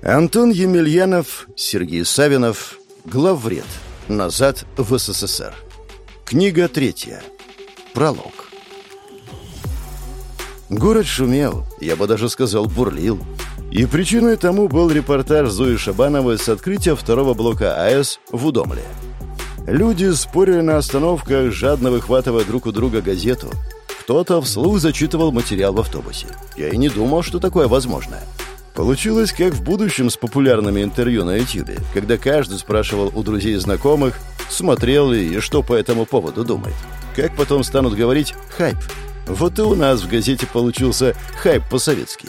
Антон Емельянов, Сергей Савинов. Главред. Назад в СССР. Книга 3. Пролог. Город шумел, я бы даже сказал, бурлил. И причиной тому был репортаж Зои Шабановой с открытия второго блока АЭС в Удомле. Люди спорили на остановках, жадно выхватывая друг у друга газету. Кто-то вслух зачитывал материал в автобусе. Я и не думал, что такое возможно. Получилось, как в будущем с популярными интервью на Ютьюбе, когда каждый спрашивал у друзей и знакомых, смотрел ли и что по этому поводу думает. Как потом станут говорить «хайп». Вот и у нас в газете получился хайп по-советски.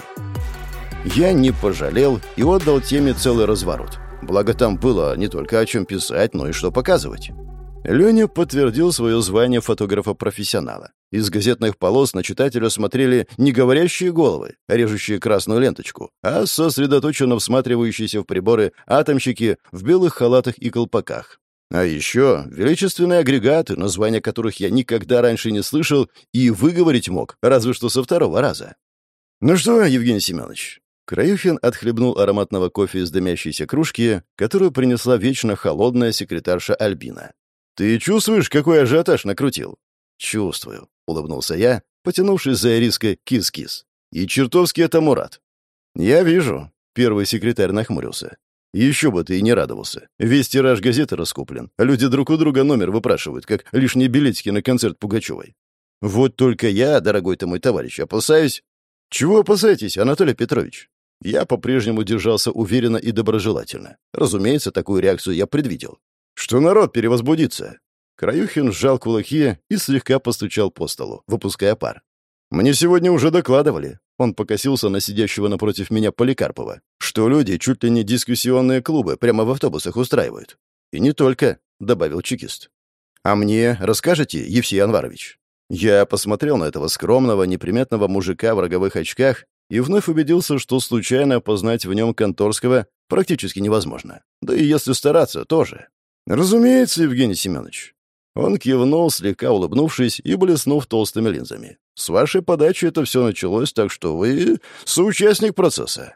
Я не пожалел и отдал теме целый разворот. Благо там было не только о чем писать, но и что показывать. Леня подтвердил свое звание фотографа-профессионала. Из газетных полос на читателя смотрели не говорящие головы, режущие красную ленточку, а сосредоточенно всматривающиеся в приборы атомщики в белых халатах и колпаках. А еще величественные агрегаты, названия которых я никогда раньше не слышал и выговорить мог, разве что со второго раза. «Ну что, Евгений Семенович?» Краюхин отхлебнул ароматного кофе из дымящейся кружки, которую принесла вечно холодная секретарша Альбина. «Ты чувствуешь, какой ажиотаж накрутил?» «Чувствую», — улыбнулся я, потянувшись за ириской кис-кис. «И чертовски этому рад». «Я вижу», — первый секретарь нахмурился. «Еще бы ты и не радовался. Весь тираж газеты раскуплен. Люди друг у друга номер выпрашивают, как лишние билетики на концерт Пугачевой. Вот только я, дорогой ты мой товарищ, опасаюсь...» «Чего опасаетесь, Анатолий Петрович?» Я по-прежнему держался уверенно и доброжелательно. Разумеется, такую реакцию я предвидел. «Что народ перевозбудится?» Краюхин сжал кулаки и слегка постучал по столу, выпуская пар. «Мне сегодня уже докладывали». Он покосился на сидящего напротив меня Поликарпова, что люди чуть ли не дискуссионные клубы прямо в автобусах устраивают. «И не только», — добавил чекист. «А мне расскажете, Евсей Анварович?» Я посмотрел на этого скромного, неприметного мужика в роговых очках и вновь убедился, что случайно опознать в нем Конторского практически невозможно. Да и если стараться, тоже. «Разумеется, Евгений Семенович». Он кивнул, слегка улыбнувшись и блеснув толстыми линзами. «С вашей подачи это все началось, так что вы соучастник процесса».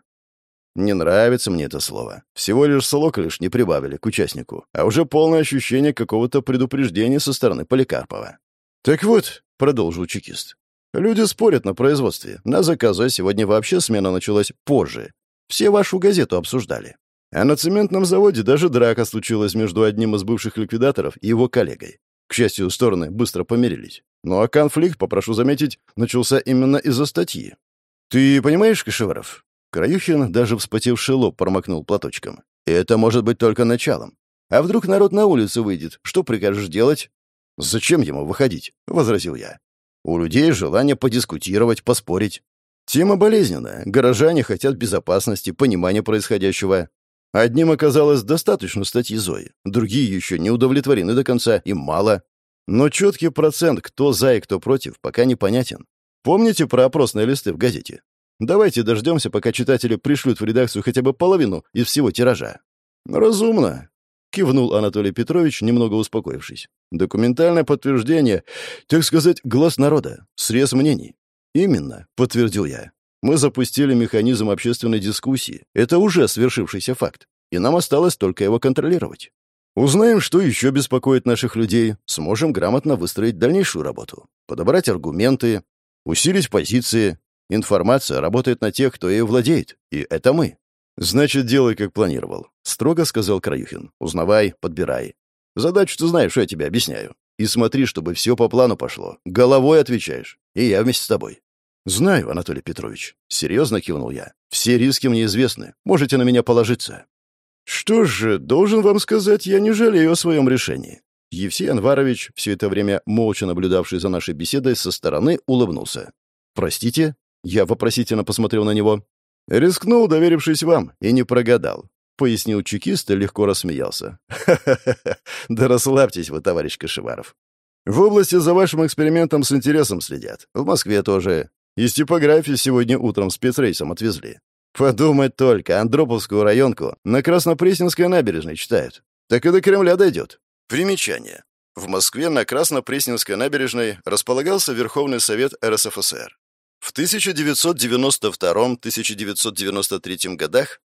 Не нравится мне это слово. Всего лишь слог лишь не прибавили к участнику, а уже полное ощущение какого-то предупреждения со стороны Поликарпова. «Так вот», — продолжил чекист, — «люди спорят на производстве. На заказа сегодня вообще смена началась позже. Все вашу газету обсуждали. А на цементном заводе даже драка случилась между одним из бывших ликвидаторов и его коллегой. К счастью, стороны быстро помирились. Ну а конфликт, попрошу заметить, начался именно из-за статьи. Ты понимаешь, Кашеваров?» Краюхин даже вспотевший лоб промокнул платочком. «Это может быть только началом. А вдруг народ на улицу выйдет? Что прикажешь делать?» «Зачем ему выходить?» — возразил я. «У людей желание подискутировать, поспорить. Тема болезненная. Горожане хотят безопасности, понимания происходящего. Одним оказалось достаточно статьи Зои, другие еще не удовлетворены до конца, им мало. Но четкий процент, кто за и кто против, пока непонятен. Помните про опросные листы в газете? Давайте дождемся, пока читатели пришлют в редакцию хотя бы половину из всего тиража». «Разумно», — кивнул Анатолий Петрович, немного успокоившись. «Документальное подтверждение, так сказать, глас народа, срез мнений». «Именно», — подтвердил я. «Мы запустили механизм общественной дискуссии. Это уже свершившийся факт, и нам осталось только его контролировать. Узнаем, что еще беспокоит наших людей, сможем грамотно выстроить дальнейшую работу, подобрать аргументы, усилить позиции. Информация работает на тех, кто ею владеет, и это мы». «Значит, делай, как планировал», — строго сказал Краюхин. «Узнавай, подбирай. Задачу ты знаешь, что я тебе объясняю. И смотри, чтобы все по плану пошло. Головой отвечаешь. И я вместе с тобой». «Знаю, Анатолий Петрович», — серьезно кивнул я. «Все риски мне известны. Можете на меня положиться». «Что ж, должен вам сказать, я не жалею о своем решении». Евсей Анварович, все это время молча наблюдавший за нашей беседой со стороны, улыбнулся. «Простите?» — я вопросительно посмотрел на него. «Рискнул, доверившись вам, и не прогадал», — пояснил чекист и легко рассмеялся. «Ха-ха-ха! Да расслабьтесь вы, товарищ Кашеваров. В области за вашим экспериментом с интересом следят. В Москве тоже. Из типографии сегодня утром спецрейсом отвезли. Подумать только, Андроповскую районку на Краснопресненской набережной читают. Так и до Кремля дойдет». Примечание. В Москве на Краснопресненской набережной располагался Верховный Совет РСФСР. В 1992-1993 годах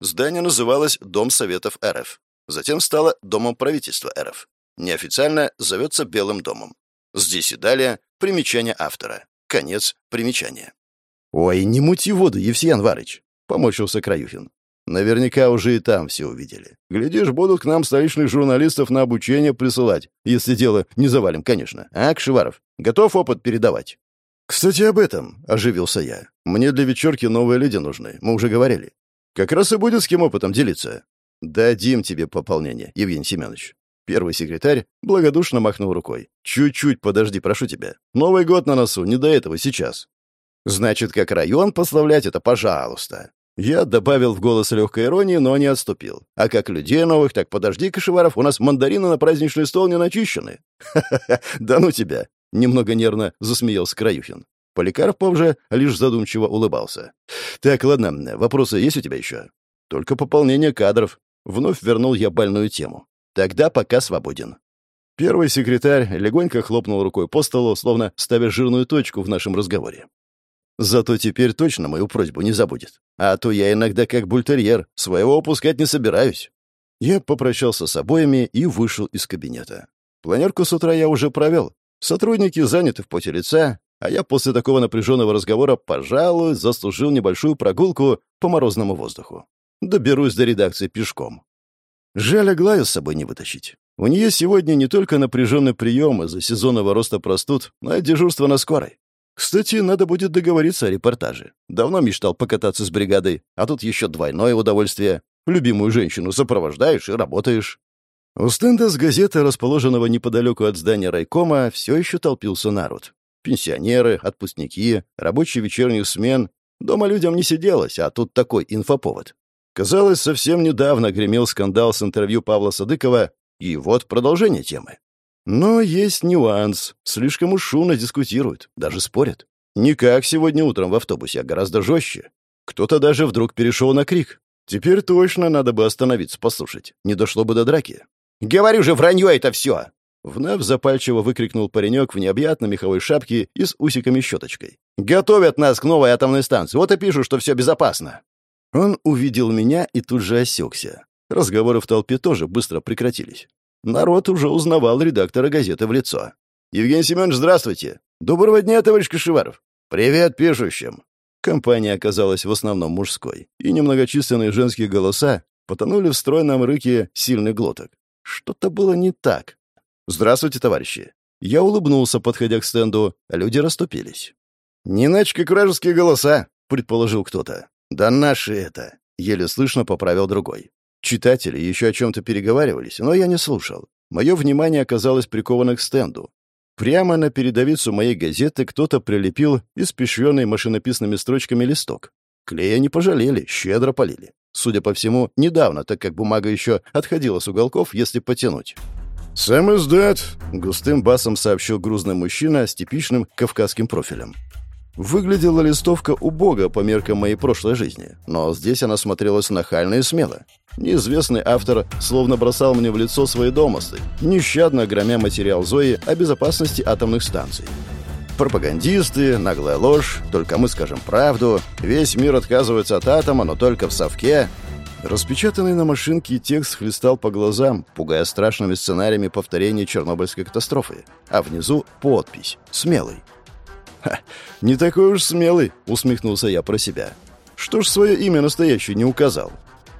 Здание называлось Дом Советов РФ. Затем стало Домом правительства РФ. Неофициально зовется Белым домом. Здесь и далее примечание автора. Конец примечания. «Ой, не мути воду, Евсей Январыч!» — поморщился Краюхин. «Наверняка уже и там все увидели. Глядишь, будут к нам столичных журналистов на обучение присылать, если дело не завалим, конечно. А, Кшеваров, готов опыт передавать?» «Кстати, об этом», — оживился я. «Мне для вечерки новые люди нужны, мы уже говорили. Как раз и будет с кем опытом делиться». «Дадим тебе пополнение, Евгений Семенович». Первый секретарь благодушно махнул рукой. «Чуть-чуть подожди, прошу тебя. Новый год на носу, не до этого сейчас». «Значит, как район прославлять это, пожалуйста». Я добавил в голос легкой иронии, но не отступил. «А как людей новых, так подожди, Кашеваров, у нас мандарины на праздничный стол не начищены». «Ха-ха-ха, да ну тебя!» — немного нервно засмеялся Краюхин. Поликарпов же лишь задумчиво улыбался. «Так, ладно, вопросы есть у тебя еще?» «Только пополнение кадров». Вновь вернул я больную тему. «Тогда пока свободен». Первый секретарь легонько хлопнул рукой по столу, словно ставя жирную точку в нашем разговоре. «Зато теперь точно мою просьбу не забудет. А то я иногда как бультерьер, своего упускать не собираюсь». Я попрощался с обоими и вышел из кабинета. Планерку с утра я уже провел. Сотрудники заняты в поте лица, а я после такого напряженного разговора, пожалуй, заслужил небольшую прогулку по морозному воздуху. Доберусь до редакции пешком. Жаль, Аглаю с собой не вытащить. У нее сегодня не только напряженный прием из-за сезонного роста простуд, но и дежурство на скорой. Кстати, надо будет договориться о репортаже. Давно мечтал покататься с бригадой, а тут еще двойное удовольствие. Любимую женщину сопровождаешь и работаешь. У стенда с газеты, расположенного неподалеку от здания райкома, все еще толпился народ. Пенсионеры, отпускники, рабочие вечерних смен. Дома людям не сиделось, а тут такой инфоповод. Казалось, совсем недавно гремел скандал с интервью Павла Садыкова, и вот продолжение темы. Но есть нюанс. Слишком уж шумно дискутируют, даже спорят. Не как сегодня утром в автобусе, а гораздо жестче. Кто-то даже вдруг перешел на крик. Теперь точно надо бы остановиться послушать. Не дошло бы до драки. «Говорю же, вранье это все!» Вновь запальчиво выкрикнул паренек в необъятной меховой шапке и с усиками-щеточкой. «Готовят нас к новой атомной станции. Вот и пишут, что все безопасно». Он увидел меня и тут же осекся. Разговоры в толпе тоже быстро прекратились. Народ уже узнавал редактора газеты в лицо. «Евгений Семенович, здравствуйте!» «Доброго дня, товарищ Кашеваров!» «Привет пишущим!» Компания оказалась в основном мужской, и немногочисленные женские голоса потонули в стройном рыке сильных глоток. Что-то было не так. «Здравствуйте, товарищи!» Я улыбнулся, подходя к стенду, а люди расступились. «Не иначе, как вражеские голоса», — предположил кто-то. «Да наши это!» — еле слышно поправил другой. Читатели еще о чем-то переговаривались, но я не слушал. Мое внимание оказалось приковано к стенду. Прямо на передовицу моей газеты кто-то прилепил испещренный машинописными строчками листок. Клея не пожалели, щедро полили. Судя по всему, недавно, так как бумага еще отходила с уголков, если потянуть. «Сам издат», — густым басом сообщил грузный мужчина с типичным кавказским профилем. Выглядела листовка убого по меркам моей прошлой жизни, но здесь она смотрелась нахально и смело. Неизвестный автор словно бросал мне в лицо свои домыслы, нещадно громя материал Зои о безопасности атомных станций. Пропагандисты, наглая ложь, только мы скажем правду, весь мир отказывается от атома, но только в совке. Распечатанный на машинке текст хлестал по глазам, пугая страшными сценариями повторения Чернобыльской катастрофы, а внизу подпись «Смелый». «Ха, не такой уж смелый», — усмехнулся я про себя. «Что ж свое имя настоящее не указал?»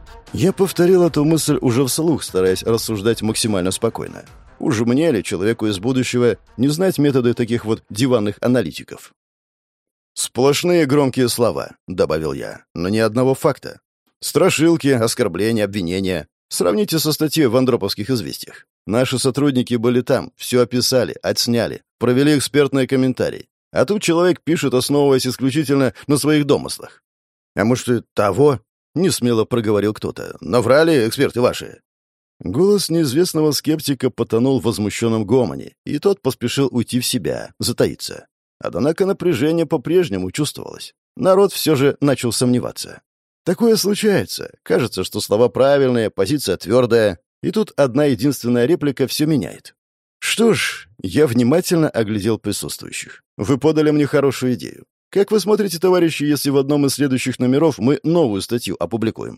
Я повторил эту мысль уже вслух, стараясь рассуждать максимально спокойно. Уж мне ли, человеку из будущего, не знать методы таких вот диванных аналитиков? «Сплошные громкие слова», — добавил я, — «но ни одного факта. Страшилки, оскорбления, обвинения. Сравните со статьей в Андроповских известиях. Наши сотрудники были там, все описали, отсняли, провели экспертные комментарии. А тут человек пишет, основываясь исключительно на своих домыслах. А может, и того?» — несмело проговорил кто-то. «Наврали эксперты ваши». Голос неизвестного скептика потонул в возмущенном гомоне, и тот поспешил уйти в себя, затаиться. Однако напряжение по-прежнему чувствовалось. Народ все же начал сомневаться. Такое случается. Кажется, что слова правильные, позиция твердая, и тут одна единственная реплика все меняет. Что ж, я внимательно оглядел присутствующих. Вы подали мне хорошую идею. Как вы смотрите, товарищи, если в одном из следующих номеров мы новую статью опубликуем?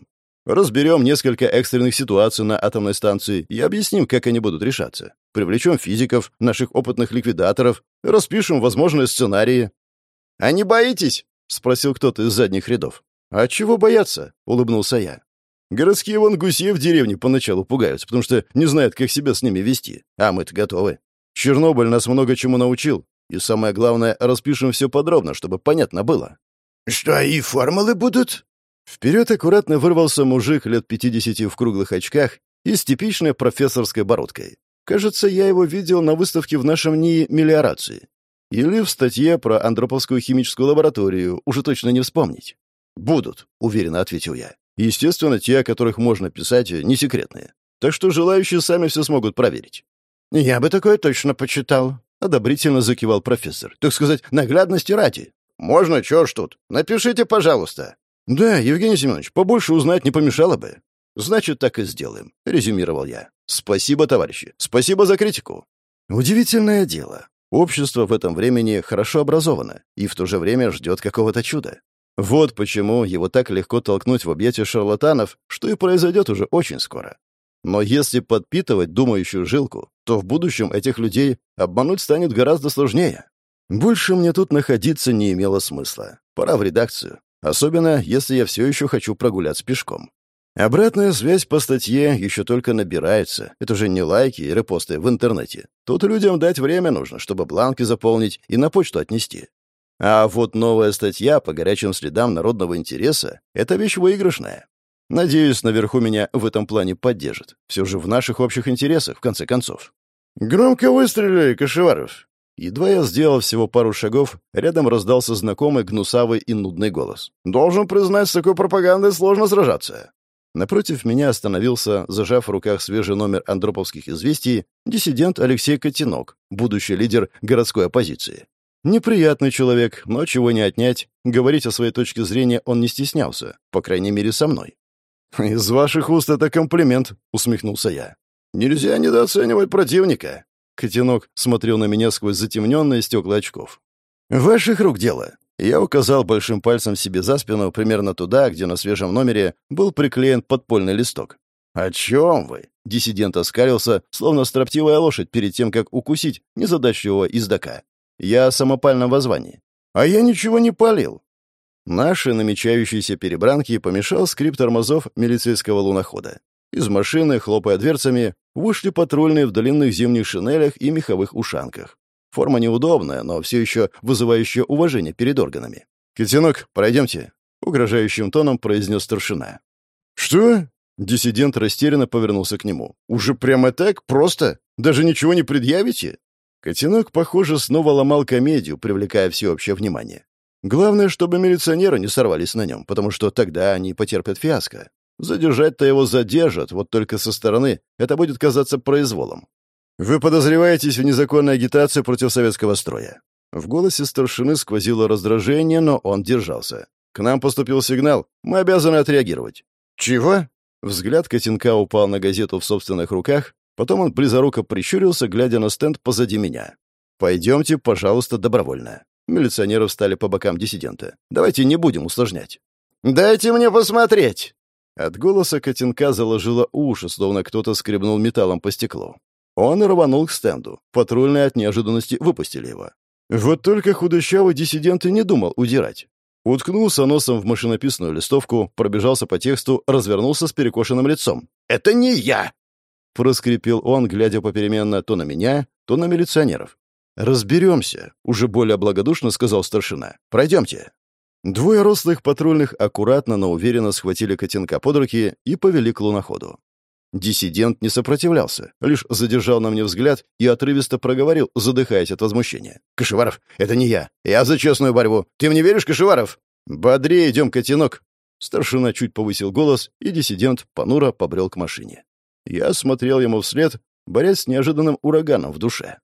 Разберем несколько экстренных ситуаций на атомной станции и объясним, как они будут решаться. Привлечем физиков, наших опытных ликвидаторов, распишем возможные сценарии». «А не боитесь?» — спросил кто-то из задних рядов. «А чего бояться?» — улыбнулся я. «Городские вон гусей в деревне поначалу пугаются, потому что не знают, как себя с ними вести. А мы-то готовы. Чернобыль нас много чему научил. И самое главное, распишем все подробно, чтобы понятно было». «Что, и формулы будут?» Вперед аккуратно вырвался мужик лет 50 в круглых очках и с типичной профессорской бородкой. Кажется, я его видел на выставке в нашем НИИ «Мелиорации». Или в статье про Андроповскую химическую лабораторию, уже точно не вспомнить. «Будут», — уверенно ответил я. «Естественно, те, о которых можно писать, не секретные. Так что желающие сами все смогут проверить». «Я бы такое точно почитал», — одобрительно закивал профессор. «Так сказать, наглядности ради». «Можно, чё ж тут? Напишите, пожалуйста». «Да, Евгений Семенович, побольше узнать не помешало бы». «Значит, так и сделаем», — резюмировал я. «Спасибо, товарищи. Спасибо за критику». Удивительное дело. Общество в этом времени хорошо образовано и в то же время ждет какого-то чуда. Вот почему его так легко толкнуть в объятия шарлатанов, что и произойдет уже очень скоро. Но если подпитывать думающую жилку, то в будущем этих людей обмануть станет гораздо сложнее. Больше мне тут находиться не имело смысла. Пора в редакцию. Особенно, если я все еще хочу прогуляться пешком. Обратная связь по статье еще только набирается. Это же не лайки и репосты в интернете. Тут людям дать время нужно, чтобы бланки заполнить и на почту отнести. А вот новая статья по горячим следам народного интереса — это вещь выигрышная. Надеюсь, наверху меня в этом плане поддержат. Все же в наших общих интересах, в конце концов. «Громко выстрелили, Кашеваров!» Едва я сделал всего пару шагов, рядом раздался знакомый гнусавый и нудный голос. «Должен признать, с такой пропагандой сложно сражаться». Напротив меня остановился, зажав в руках свежий номер андроповских известий, диссидент Алексей Котенок, будущий лидер городской оппозиции. Неприятный человек, но чего не отнять. Говорить о своей точке зрения он не стеснялся, по крайней мере, со мной. «Из ваших уст это комплимент», — усмехнулся я. «Нельзя недооценивать противника». Котенок смотрел на меня сквозь затемненные стекла очков. «Ваших рук дело». Я указал большим пальцем себе за спину примерно туда, где на свежем номере был приклеен подпольный листок. «О чем вы?» — диссидент оскалился, словно строптивая лошадь перед тем, как укусить незадачливого издака. «Я о самопальном воззвании». «А я ничего не палил». Наши намечающиеся перебранки помешал скрип тормозов милицейского лунохода. Из машины, хлопая дверцами, вышли патрульные в длинных зимних шинелях и меховых ушанках. Форма неудобная, но все еще вызывающая уважение перед органами. «Котенок, пройдемте», — угрожающим тоном произнес старшина. «Что?» — диссидент растерянно повернулся к нему. «Уже прямо так? Просто? Даже ничего не предъявите?» Котенок, похоже, снова ломал комедию, привлекая всеобщее внимание. Главное, чтобы милиционеры не сорвались на нем, потому что тогда они потерпят фиаско. Задержать-то его задержат, вот только со стороны это будет казаться произволом. «Вы подозреваетесь в незаконной агитации против советского строя». В голосе старшины сквозило раздражение, но он держался. «К нам поступил сигнал. Мы обязаны отреагировать». «Чего?» Взгляд Котенка упал на газету в собственных руках, потом он близоруко прищурился, глядя на стенд позади меня. «Пойдемте, пожалуйста, добровольно». Милиционеры встали по бокам диссидента. «Давайте не будем усложнять». «Дайте мне посмотреть!» От голоса Котенка заложило уши, словно кто-то скребнул металлом по стеклу. Он рванул к стенду. Патрульные от неожиданности выпустили его. Вот только худощавый диссидент и не думал удирать. Уткнулся носом в машинописную листовку, пробежался по тексту, развернулся с перекошенным лицом. «Это не я!» Проскрипел он, глядя попеременно то на меня, то на милиционеров. «Разберемся», — уже более благодушно сказал старшина. «Пройдемте». Двое рослых патрульных аккуратно, но уверенно схватили Котенка под руки и повели к луноходу. Диссидент не сопротивлялся, лишь задержал на мне взгляд и отрывисто проговорил, задыхаясь от возмущения. «Кашеваров, это не я. Я за честную борьбу. Ты мне веришь, Кашеваров?» «Бодрее идем, Котенок!» Старшина чуть повысил голос, и диссидент понуро побрел к машине. Я смотрел ему вслед, борясь с неожиданным ураганом в душе.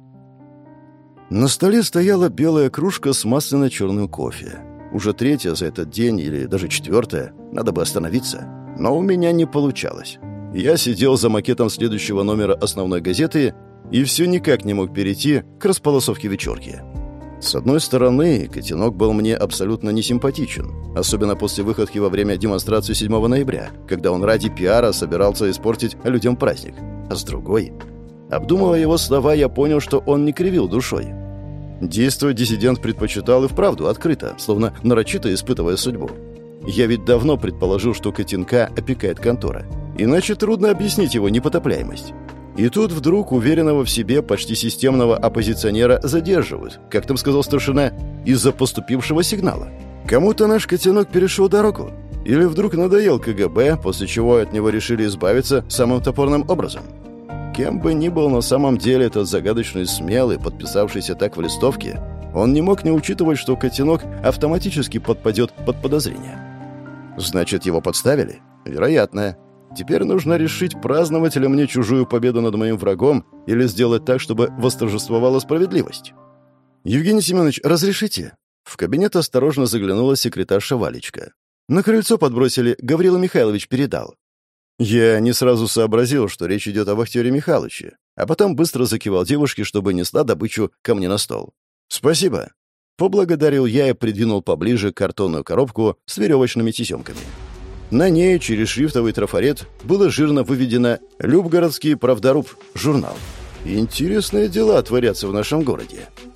На столе стояла белая кружка с масляно-черным кофе. Уже третья за этот день или даже четвертая. Надо бы остановиться. Но у меня не получалось. Я сидел за макетом следующего номера основной газеты и все никак не мог перейти к располосовке вечерки. С одной стороны, котенок был мне абсолютно несимпатичен, особенно после выходки во время демонстрации 7 ноября, когда он ради пиара собирался испортить людям праздник. А с другой, обдумывая его слова, я понял, что он не кривил душой. Действовать диссидент предпочитал и вправду открыто, словно нарочито испытывая судьбу. Я ведь давно предположил, что котенка опекает контора, иначе трудно объяснить его непотопляемость. И тут вдруг уверенного в себе почти системного оппозиционера задерживают, как там сказал старшина, из-за поступившего сигнала. Кому-то наш котенок перешел дорогу. Или вдруг надоел КГБ, после чего от него решили избавиться самым топорным образом. Кем бы ни был на самом деле этот загадочный смелый, подписавшийся так в листовке, он не мог не учитывать, что котенок автоматически подпадет под подозрение. Значит, его подставили? Вероятно. Теперь нужно решить, праздновать ли мне чужую победу над моим врагом или сделать так, чтобы восторжествовала справедливость. «Евгений Семенович, разрешите?» В кабинет осторожно заглянула секретарша Валечка. «На крыльцо подбросили, Гаврила Михайлович передал». Я не сразу сообразил, что речь идет о вахтере Михайловиче, а потом быстро закивал девушке, чтобы несла добычу ко мне на стол. «Спасибо». Поблагодарил я и придвинул поближе картонную коробку с веревочными тесемками. На ней через шрифтовый трафарет было жирно выведено «Любгородский правдоруб. Журнал». Интересные дела творятся в нашем городе.